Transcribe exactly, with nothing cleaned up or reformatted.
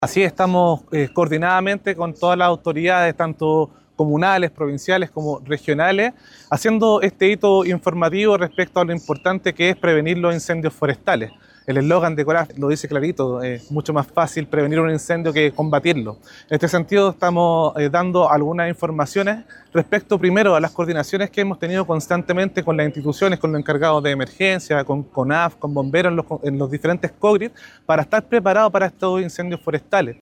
Así estamos eh, coordinadamente con todas las autoridades, tanto comunales, provinciales como regionales, haciendo este hito informativo respecto a lo importante que es prevenir los incendios forestales. El eslogan de Coraf lo dice clarito, es mucho más fácil prevenir un incendio que combatirlo. En este sentido estamos eh, dando algunas informaciones respecto primero a las coordinaciones que hemos tenido constantemente con las instituciones, con los encargados de emergencia, con CONAF, con bomberos en los, en los diferentes COGRID, para estar preparados para estos incendios forestales.